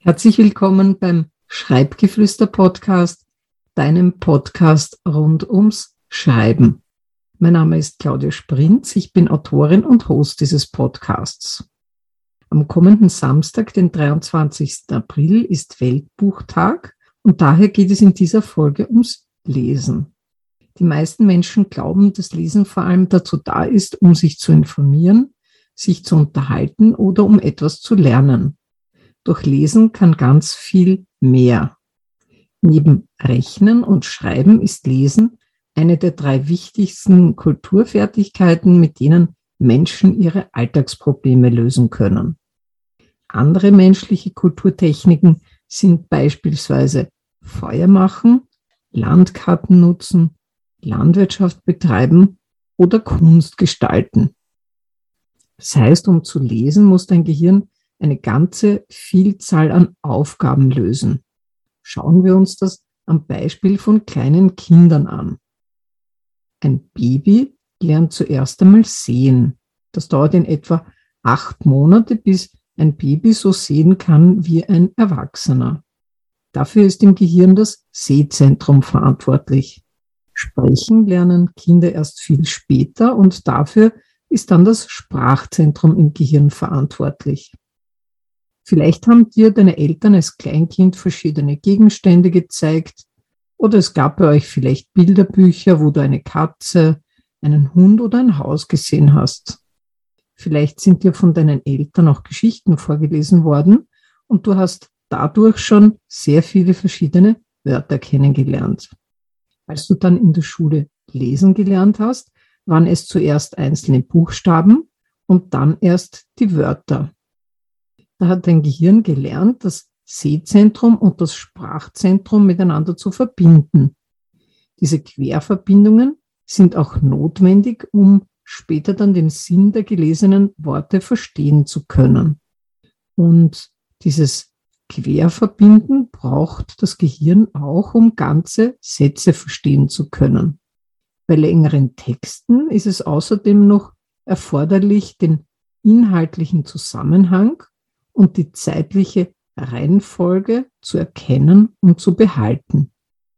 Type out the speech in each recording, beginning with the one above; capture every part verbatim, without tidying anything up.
Herzlich willkommen beim Schreibgeflüster-Podcast, deinem Podcast rund ums Schreiben. Mein Name ist Claudia Sprinz, ich bin Autorin und Host dieses Podcasts. Am kommenden Samstag, den dreiundzwanzigsten April, ist Weltbuchtag und daher geht es in dieser Folge ums Lesen. Die meisten Menschen glauben, dass Lesen vor allem dazu da ist, um sich zu informieren, sich zu unterhalten oder um etwas zu lernen. Doch Lesen kann ganz viel mehr. Neben Rechnen und Schreiben ist Lesen eine der drei wichtigsten Kulturfertigkeiten, mit denen Menschen ihre Alltagsprobleme lösen können. Andere menschliche Kulturtechniken sind beispielsweise Feuer machen, Landkarten nutzen, Landwirtschaft betreiben oder Kunst gestalten. Das heißt, um zu lesen, muss dein Gehirn eine ganze Vielzahl an Aufgaben lösen. Schauen wir uns das am Beispiel von kleinen Kindern an. Ein Baby lernt zuerst einmal sehen. Das dauert in etwa acht Monate, bis ein Baby so sehen kann wie ein Erwachsener. Dafür ist im Gehirn das Sehzentrum verantwortlich. Sprechen lernen Kinder erst viel später und dafür ist dann das Sprachzentrum im Gehirn verantwortlich. Vielleicht haben dir deine Eltern als Kleinkind verschiedene Gegenstände gezeigt oder es gab bei euch vielleicht Bilderbücher, wo du eine Katze, einen Hund oder ein Haus gesehen hast. Vielleicht sind dir von deinen Eltern auch Geschichten vorgelesen worden und du hast dadurch schon sehr viele verschiedene Wörter kennengelernt. Als du dann in der Schule lesen gelernt hast, waren es zuerst einzelne Buchstaben und dann erst die Wörter. Da hat dein Gehirn gelernt, das Sehzentrum und das Sprachzentrum miteinander zu verbinden. Diese Querverbindungen sind auch notwendig, um später dann den Sinn der gelesenen Worte verstehen zu können. Und dieses Querverbinden braucht das Gehirn auch, um ganze Sätze verstehen zu können. Bei längeren Texten ist es außerdem noch erforderlich, den inhaltlichen Zusammenhang und die zeitliche Reihenfolge zu erkennen und zu behalten.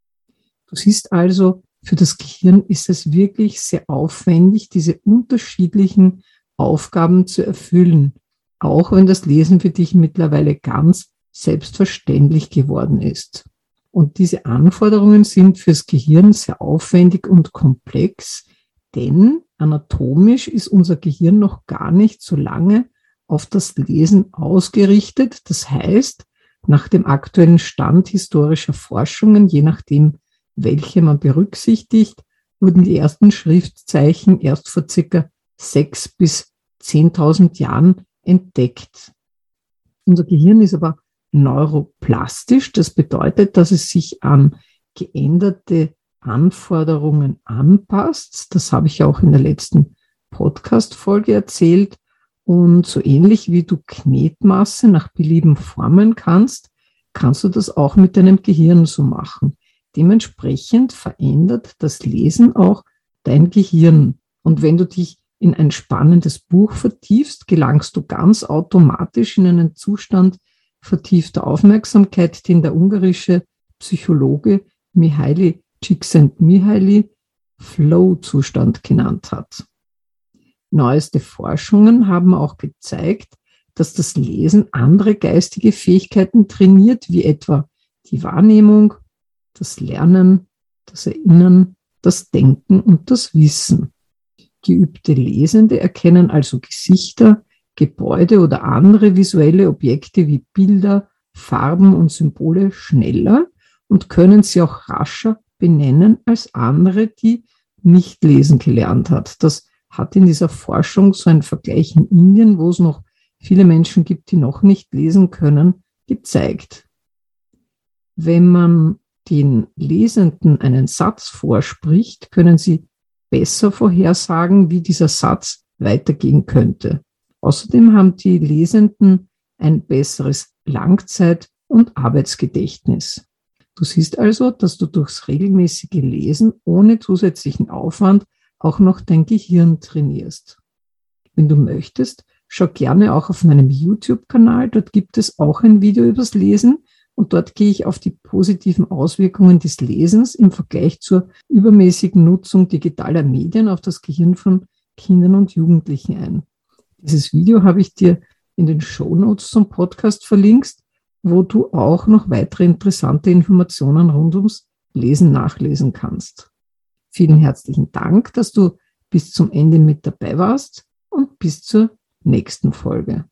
Du siehst also, für das Gehirn ist es wirklich sehr aufwendig, diese unterschiedlichen Aufgaben zu erfüllen, auch wenn das Lesen für dich mittlerweile ganz selbstverständlich geworden ist. Und diese Anforderungen sind fürs Gehirn sehr aufwendig und komplex, denn anatomisch ist unser Gehirn noch gar nicht so lange auf das Lesen ausgerichtet. Das heißt, nach dem aktuellen Stand historischer Forschungen, je nachdem, welche man berücksichtigt, wurden die ersten Schriftzeichen erst vor circa sechs bis zehntausend Jahren entdeckt. Unser Gehirn ist aber neuroplastisch. Das bedeutet, dass es sich an geänderte Anforderungen anpasst. Das habe ich auch in der letzten Podcast-Folge erzählt. Und so ähnlich wie du Knetmasse nach Belieben formen kannst, kannst du das auch mit deinem Gehirn so machen. Dementsprechend verändert das Lesen auch dein Gehirn. Und wenn du dich in ein spannendes Buch vertiefst, gelangst du ganz automatisch in einen Zustand vertiefter Aufmerksamkeit, den der ungarische Psychologe Mihaly Csikszentmihalyi Flow-Zustand genannt hat. Neueste Forschungen haben auch gezeigt, dass das Lesen andere geistige Fähigkeiten trainiert, wie etwa die Wahrnehmung, das Lernen, das Erinnern, das Denken und das Wissen. Geübte Lesende erkennen also Gesichter, Gebäude oder andere visuelle Objekte wie Bilder, Farben und Symbole schneller und können sie auch rascher benennen als andere, die nicht lesen gelernt hat. Das hat in dieser Forschung so ein Vergleich in Indien, wo es noch viele Menschen gibt, die noch nicht lesen können, gezeigt. Wenn man den Lesenden einen Satz vorspricht, können sie besser vorhersagen, wie dieser Satz weitergehen könnte. Außerdem haben die Lesenden ein besseres Langzeit- und Arbeitsgedächtnis. Du siehst also, dass du durchs regelmäßige Lesen ohne zusätzlichen Aufwand auch noch dein Gehirn trainierst. Wenn du möchtest, schau gerne auch auf meinem YouTube-Kanal. Dort gibt es auch ein Video übers Lesen und dort gehe ich auf die positiven Auswirkungen des Lesens im Vergleich zur übermäßigen Nutzung digitaler Medien auf das Gehirn von Kindern und Jugendlichen ein. Dieses Video habe ich dir in den Shownotes zum Podcast verlinkt, wo du auch noch weitere interessante Informationen rund ums Lesen nachlesen kannst. Vielen herzlichen Dank, dass du bis zum Ende mit dabei warst und bis zur nächsten Folge.